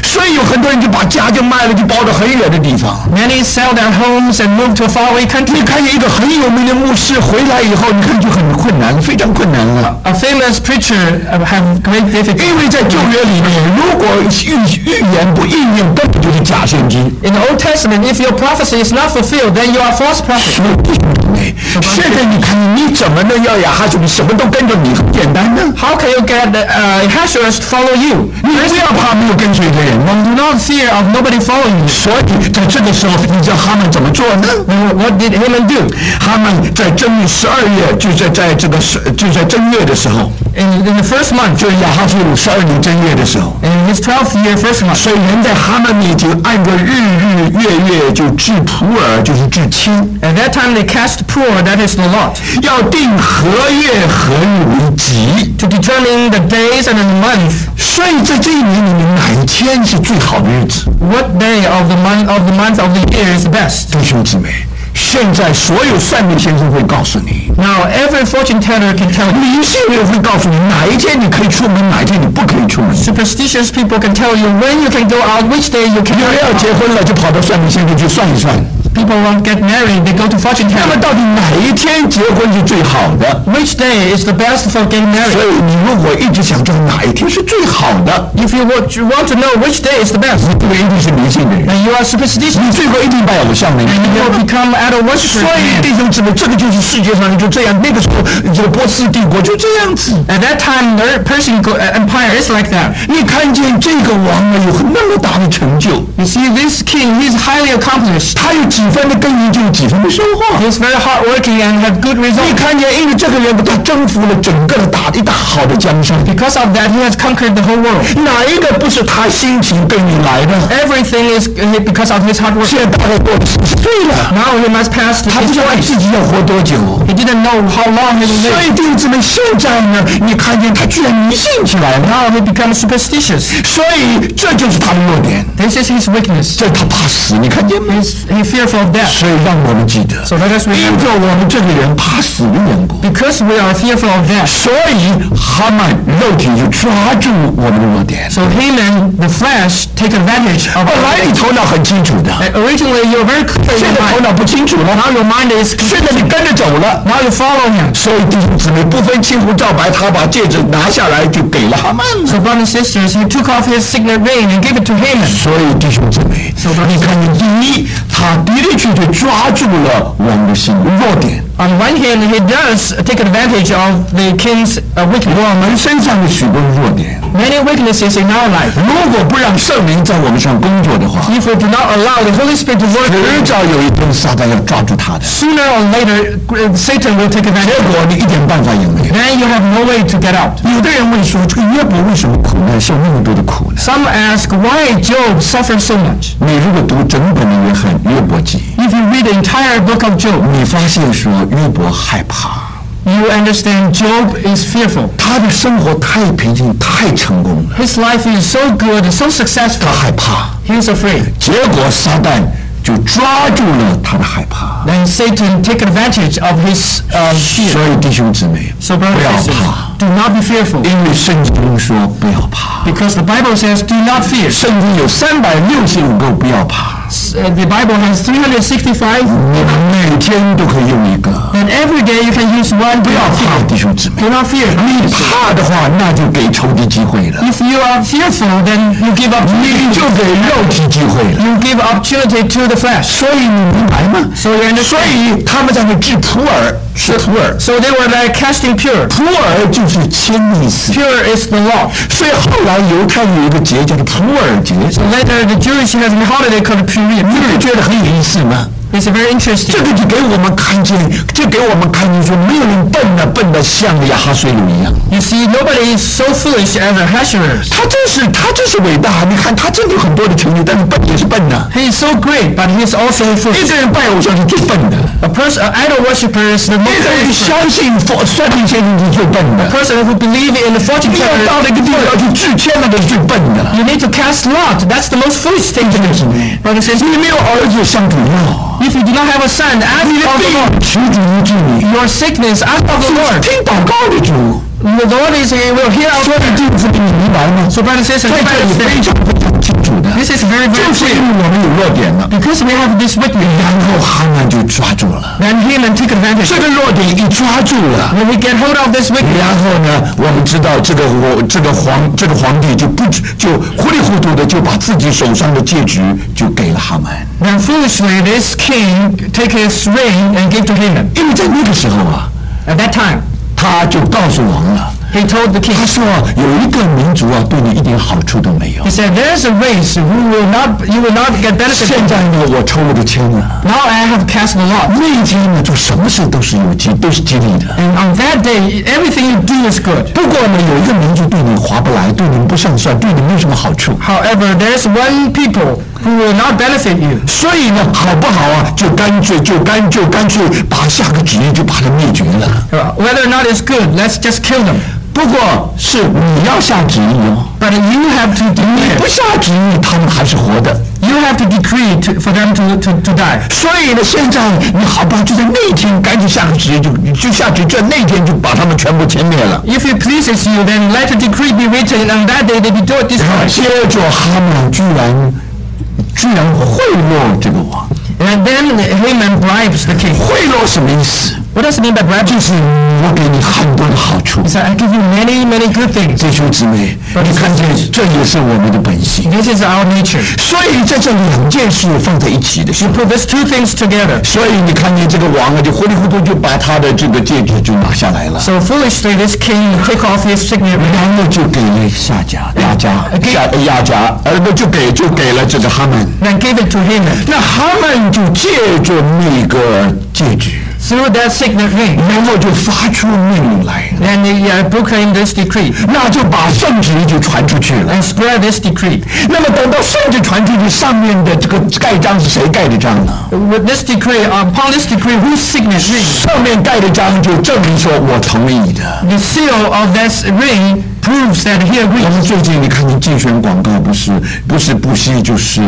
A: 所以有很多人就把家就卖了，就跑到很远的地方。
B: Many sell their homes and move to a faraway
A: 你
B: country.
A: 看见一个很有名的牧师回来以后，你看就很困难，非常困难了。
B: A famous preacher have great
A: 因
B: difficulty.
A: 为在旧约里面，如果预言不应验，根本就是假先知。
B: In the Old Testament, if your prophecy is not fulfilled, then you are false prophet.
A: 所以弟兄姊妹，现在你看你怎么能要亚哈随鲁什么都跟着你，很简单呢？
B: How can you get Ahasuerus to follow you?
A: 你不要怕没有跟随的人吗？
B: Do not fear of nobody following you.
A: 所以在这个时候，你知道他们怎么做呢？
B: What did Haman do?
A: 他们在正月12月，就在正月的时候，
B: In the first month,
A: 就是亚哈随鲁12年正月的时候，
B: in his 12th year, first month,
A: 所以人在哈曼面前按着日月就治普洱，就是治亲，
B: at that time they cast Pur, that is the lot,
A: 要定何月何日为吉。
B: to determine the days and the month.
A: 所以在这一年里面，哪一天是最好的日子？
B: What day of the month of the year is the best?
A: 弟兄姊妹，现在所有算命先生会告诉你，
B: Now every fortune teller can tell you.
A: 迷信人会告诉你哪一天你可以出门，哪一天你不可以出门。
B: Superstitious people can tell you when you can go out, which day you
A: 有
B: can
A: 人
B: go
A: 要
B: out.
A: 结婚了，就跑到算命先生去算一算。
B: People won't get married, they go to fortune
A: 那么
B: teller.
A: 到底哪一天结婚是最好的？
B: Which day is the best for getting
A: 所
B: married?
A: 以你如果一直想知道哪一天是最好的，
B: If you want to know which day is the best,
A: 这个一定是迷信的人，
B: then you are superstitious
A: 你最后一定拜偶像的人。
B: and you will become idol worshiper.
A: 所以弟兄姊妹，这个就是世界上就这样。那个时候，这个波斯帝国就这样子。
B: At that time, the Persian Empire is like that.
A: 你看见这个王呢，有那么大的成就，
B: You see, this king, he's highly accomplished.
A: 他有几分的耕耘，就有几分的收获。
B: He's very hardworking and have good
A: 你
B: results.
A: 看见，因为这个人他征服了整个的一大好的江山，
B: Because of that, he has conquered the whole world.
A: 哪一个不是他辛勤耕耘来的？
B: Everything is because of his hard work.
A: 现在大概过了40岁了，
B: Now he must pass to
A: 他不
B: his
A: 知道
B: wife.
A: 自己要活多久。
B: He didn't know how long he will
A: 所
B: live.
A: 以弟兄姊妹，现在呢，你看见他居然迷信起来了，
B: Now he becomes superstitious.
A: 所以这就是他的弱点，
B: This is his weakness.
A: 这他怕死，你看见吗？
B: He's fearful of death.
A: 所以让我们记得，
B: So let us
A: 因
B: remember,
A: 着我们这个人怕死的缘故，
B: because we are fearful of death.
A: 所以哈曼肉体就抓住我们的弱点。
B: So Haman, the flesh, take advantage of
A: 本来你头脑很清楚的，
B: Originally, you're very clear in
A: 现
B: your
A: 在头
B: mind.
A: 脑不清楚了，
B: Now your mind is
A: 现在你跟着走了。
B: now you follow him.
A: 所以弟兄姊妹不分青红皂白，他把戒指拿下来就给了哈曼了。
B: So brothers and sisters, he took off his signet ring and gave it to Haman.
A: 所以弟兄姊妹，你看见第一，他的确确抓住了我们的心弱点。
B: On one hand, he does take advantage of the king's weakness.
A: 我们身上有许多弱点，
B: Many weaknesses in our life.
A: 如果不让圣灵在我们上工作的话，
B: If we do not allow the Holy Spirit to work,
A: 迟早有一天撒旦要抓住他的，
B: sooner or later, Satan will take
A: 结
B: advantage.
A: 果你一点办法也没有。
B: Then you have no way to get out.
A: 有的人问说，这个约伯为什么苦难，受那么多的苦呢？
B: Some ask why Job suffered so much.
A: 你如果读整本的约伯记，
B: If you read the entire book of Job,
A: 你发现说约伯害怕，
B: you understand Job is fearful.
A: 他的生活太平静，太成功了，
B: His life is so good, so successful.
A: 他害怕，
B: He is afraid.
A: 结果撒旦就抓住了他的害怕。
B: Then Satan take advantage of his fear.
A: 所以弟兄姊妹，
B: So
A: 不
B: brothers
A: 要
B: and sisters,
A: 怕，
B: do not be fearful.
A: 因为圣经中说不要怕。
B: Because the Bible says, do not fear.
A: 圣经有365个不要怕，
B: The Bible has 365,
A: 你们每天都可以用一个。
B: and every day you can use one.
A: 不
B: Do
A: 要
B: not
A: 怕，
B: fear.
A: 弟兄姊妹。
B: Do not fear.
A: 你怕的话，那就给仇敌机会了，
B: If you are fearful, then you give up.
A: 你就给肉体机会了。
B: You give opportunity to the flesh.
A: 所以你明白吗？
B: So you
A: 所
B: understand.
A: 以他们在那治普洱，是普洱。
B: So they were like casting pure.
A: 普洱就是签的意思。
B: Pure is the law.
A: 所以后来犹太有一个节叫做普洱节，
B: Later, the Jewish has a holiday called Purim.
A: 你不觉得很有意思吗？
B: It's very
A: 这
B: interesting.
A: 个就给我们看见，就给我们看见说，没有人笨的像亚哈水鲁一样。
B: You see, nobody is so foolish as Ahasuerus.
A: 他真是伟大，你看他真的有很多的成就，但是笨也是笨的。
B: He is so great, but he is also
A: 一
B: foolish.
A: 个人拜偶像是最笨的，
B: An idol worshiper is the
A: 一
B: most
A: 个人
B: foolish.
A: 相信算命先生是最笨的。
B: Person who believe in the fortune
A: 你要
B: teller.
A: 到了一个地方要去治签，那个是最笨的。
B: You need to cast lot. That's the most foolish thing to do. Brother says,
A: 你没有儿子向主要，
B: if you do not have a son, ask
A: 你的
B: of the Lord.
A: 病求主医治你，
B: Your sickness, ask of the Lord.
A: 听祷告的主。
B: The Lord will hear our
A: 所以弟兄姊妹，你明白吗？
B: So brothers and sisters,
A: 在这里非常非常清楚的，
B: this is very, very
A: 就是因
B: clear.
A: 为我们有弱点了，
B: Because we have this weakness,
A: 然后哈曼就抓住了。
B: then Haman took advantage.
A: 这个弱点一抓住了，
B: When we get hold of this weakness,
A: 然后呢，我们知道这个皇帝就糊里糊涂的就把自己手上的戒指就给了哈曼，
B: then foolishly this king take his ring and give to Haman.
A: 因为在那个时候啊，
B: At that time,
A: 他就告诉王了，
B: he told the king,
A: 他说有一个民族啊，对你一点好处都没有
B: he。said, there's a race you will not get benefit
A: 现
B: from.
A: 在呢，我抽了个签了，
B: Now I have cast the lot.
A: 那一天呢，做什么事都是吉利的。
B: And on that day, everything you do is good.
A: 不过呢，有一个民族对你划不来，对你不上算，对你没有什么好处。
B: However, there's one people who will not benefit you.
A: 所以呢，好不好啊？就干脆把下个旨意就把它灭绝了。
B: Whether or not it's good, let's just kill them.
A: 不过是你要下旨意哦，
B: But you have to
A: 你
B: declare.
A: 不下旨意，他们还是活的。
B: You have to decree for them to die.
A: 所以呢，现在你好不好？就在那天赶紧下个旨意，就下旨意，这那天就把他们全部歼灭了。
B: If it pleases you, then let the decree be written, and on that day they be destroyed.
A: 接着哈曼居然贿赂这个王，
B: And then Haman bribes the king.
A: 贿赂什么意思？
B: What does it mean by bribe?
A: 就是我给你很多的好处
B: He。said, I give you many, many good things.
A: 弟兄姊妹，你看这也是我们的本性。
B: This is our nature.
A: 所以在这两件事放在一起的时候，
B: Put these two things together.
A: 所以你看见这个王啊，就糊里糊涂就把他的这个戒指就拿下来了，
B: So foolishly, this king take off his signet ring
A: 然后就给了亚甲，就给了这个哈曼。
B: and gave it to Haman.
A: 那哈曼就借着那个戒指，
B: Through that signet ring,
A: 然后就发出命令来，
B: and he proclaimed this decree
A: 那就把圣旨就传出去了。
B: and spread this decree.
A: 那么等到圣旨传出去，上面的这个盖章是谁盖的章呢？
B: With this decree, upon this decree, whose signet ring?
A: 上面盖的章就证明说我同意的。
B: The seal of this ring proves that he
A: 我
B: agrees.
A: 们最近你看见竞选广告不是布希就是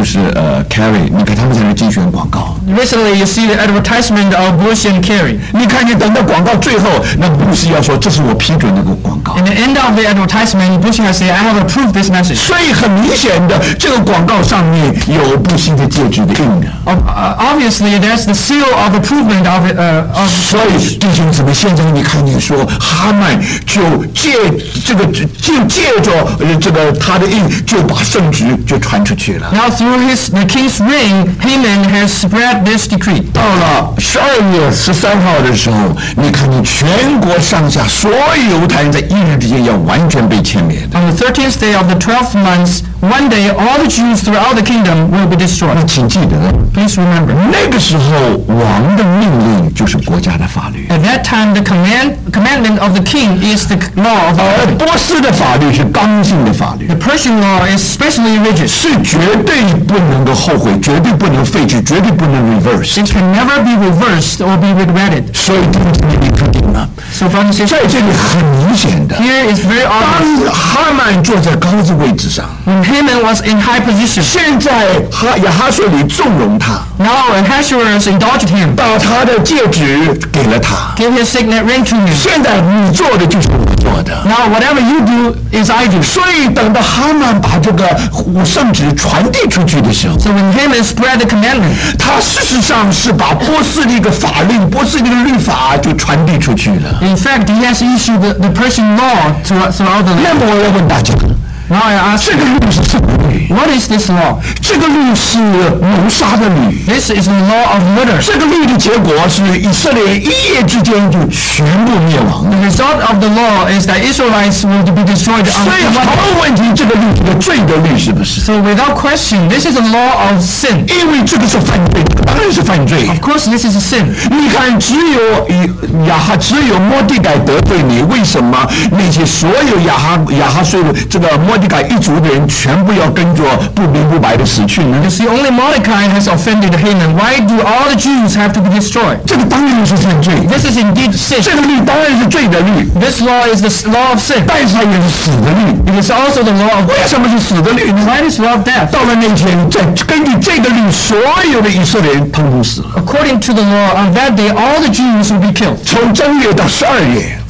A: Kerry， 你看他们在那竞选广告，
B: Recently, you see the advertisement of Bush and Kerry.
A: 你看见等到广告最后，那布希要说这是我批准那个广告。
B: In the end of the advertisement, Bush has said, I have approved this message.
A: 所以很明显的，这个广告上面有布希的戒指的印的。
B: Obviously, there's the seal of approval of
A: 所以弟兄姊妹，现在你看见说哈曼就借着这个他的印，就把圣旨就传出去了。
B: Now through the king's ring, Haman has spread this decree.
A: 到了12月13号的时候，你看见全国上下所有犹太人在一日之间要完全被歼灭的。
B: On the 13th day of the 12th month, one day all the Jews throughout the kingdom will be
A: 那
B: destroyed.
A: 请记得，
B: Please remember.
A: 那个时候王的命令就是国家的法律，
B: At that time, the commandment of the king is the law of
A: 而
B: God.
A: 波斯的法律是刚性的法律，
B: The Persian law is especially rigid.
A: 是绝对不能够后悔，绝对不能废去，绝对不能 reverse。
B: It can never be reversed or be regretted.
A: 所以弟兄姊妹，你看见吗？
B: So, brothers and
A: 在
B: sisters,
A: 这里很明显的，
B: here is very
A: 当
B: obvious.
A: 哈曼坐在高的位置上，
B: When Haman was in high position,
A: 现在亚哈水里纵容他，
B: now Ahasuerus indulged him,
A: 把他的戒指给了他。
B: gave his signet ring to him.
A: 现在你做的就是我做的。
B: Now whatever you do is I do.
A: 所以等到哈曼把这个圣旨传递出去的时候，
B: So when Haman spread the commandment,
A: 他事实上是把波斯的一个法令、波斯的一个律法就传递出去了。
B: in fact, he has issued the Persian law throughout the
A: 那
B: land.
A: 么我要问大家，
B: Now I ask
A: 这个律是什么律？
B: what is this law?
A: 这个律是谋杀的律。
B: This is the law of murder.
A: 这个律的结果是以色列一夜之间就全部灭亡。
B: The result of the law is that Israelites will be destroyed
A: 所以
B: on
A: 毫
B: one day.
A: 无问题，这个律是个罪的律，是不是？
B: So without question, this is a law of sin.
A: 因为这个是犯罪，当然是犯罪。
B: Of course, this is a sin.
A: 你看，只有摩地改得罪你，为什么那些所有亚哈税的这个摩地改一族的人全部要跟着不明不白的死去呢？
B: You see, only Mordecai has offended Haman. Why do all the Jews have to be destroyed?
A: 这个当然是犯罪，
B: This is indeed sin.
A: 这个律当然是罪的律，
B: This law is the law of sin.
A: 但是它也是死的律。
B: It is also the law of
A: 为什么是死的律呢？
B: Why is law of death?
A: 到了那天，根据这个律，所有的以色列人通通死了。
B: According to the law, on that day, all the Jews will be killed.
A: 从正月到12月，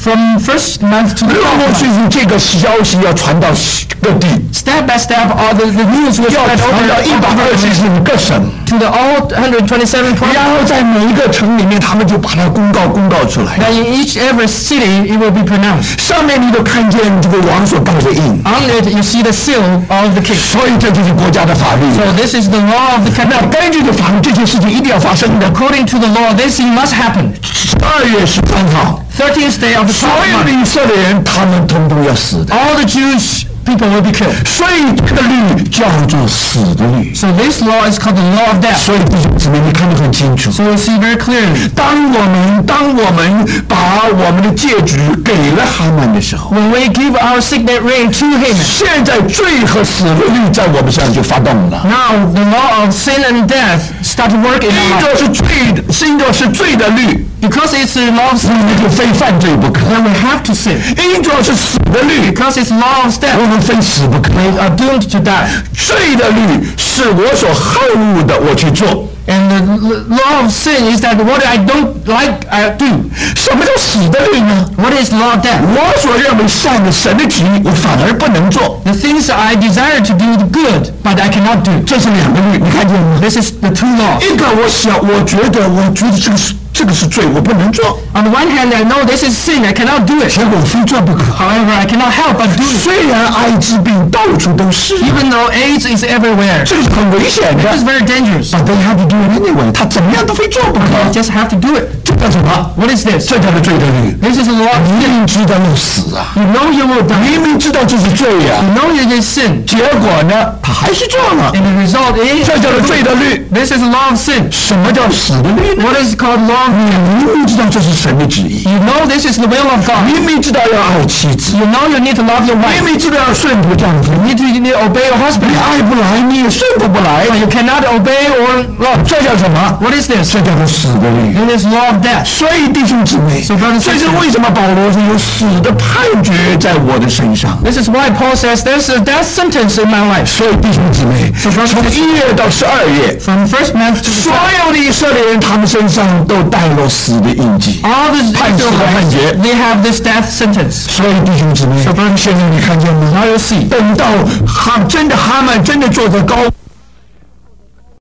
B: from first month to the
A: 陆
B: 12th
A: 陆续
B: month.
A: 续这个消息要传到各地，
B: Step by step, all the news will
A: 要
B: spread
A: 传到
B: over
A: 125个省，
B: to the all 127 provinces.
A: 然后在每一个城里面，他们就把它公告出来。
B: Now in each every city, it will be pronounced.
A: 上面你都看见这个王所盖的印，
B: On it, you see the seal of the king.
A: 所以这就是国家的法律。
B: So this is the law of the
A: 那
B: country.
A: 根据这法律，这些事情一定要发生的。
B: According to the law, this thing must happen.
A: 2月13号，
B: 13th day of the
A: 所
B: 12th
A: 有的
B: month.
A: 以色列人，他们统统要死的。
B: All the Jewish people will be killed.
A: 所以这个律叫做死的律。
B: So this law is called the law of death.
A: 所以弟兄姊妹，你看得很清楚。
B: So you see very clearly.
A: 当我们把我们的戒指给了哈曼的时候，
B: When we give our signet ring to Haman,
A: 现在罪和死的律在我们身上就发动了。
B: now the law of sin and death start to work in
A: 因
B: our
A: 着
B: life.
A: 是罪的律，
B: Because it's the law of
A: 我
B: sin,
A: 们就非犯罪不可；
B: then we have to sin.
A: 因着是死的律，
B: Because it's law of
A: 我
B: death,
A: 们非死不可。
B: we are doomed to die.
A: 罪的律是我所恨恶的，我去做。
B: And the law of sin is that what I don't like, I do.
A: 什么叫死的律呢？
B: What is law of death?
A: 我所认为善的神的旨意，我反而不能做。
B: The things that I desire to do the good, but I cannot do.
A: 这是两个律，你看见吗？
B: This is the two laws.
A: 一个我觉得这个是罪，我不能做，
B: On the one hand, I know this is sin, I cannot do it.
A: 结果非做不可。
B: However, I cannot help but do it.
A: 虽然艾滋病到处都是，
B: Even though AIDS is everywhere,
A: 这个是很危险的。
B: it's very dangerous.
A: But they have to do it anyway，他怎么样都非做不可。
B: You just have to do it.
A: 这叫什么？
B: What is this?
A: 这叫做罪的律。
B: This is the law of
A: 明
B: sin.
A: 明知道要死啊，
B: You know you will die.
A: 明明知道这是罪呀、
B: You know it is sin.
A: 结果呢，他还是做了。
B: And the result is
A: 这叫做罪的律。
B: this is the law of sin.
A: 什么叫死的律呢？
B: What is called law of
A: 明明知道这是神的旨意，
B: You know this is the will of God.
A: 明明知道要爱妻子，
B: You know you need to love your
A: 明
B: wife.
A: 明知道要顺服丈夫，
B: You need to obey your
A: 你
B: husband.
A: 爱不来，你也顺服不来，
B: But you cannot obey or love.
A: 这叫什么？
B: What is this?
A: 这叫做死的律。
B: It is law of death.
A: 所以弟兄姊妹，
B: So brothers and
A: 这是为什么保罗说有死的判决在我的身上？
B: This is why Paul says there's a death sentence in my life.
A: 所以弟兄姊妹，
B: So brothers
A: 从
B: and
A: 1月到12月，
B: From first month to
A: 所
B: the
A: 有的以色列人他们身上都带了死的印记。
B: all the
A: 判死的判决。
B: they have this death sentence.
A: 所以弟兄姊妹，现在你看见吗？
B: Now you see.
A: 等到真的哈曼真的坐在高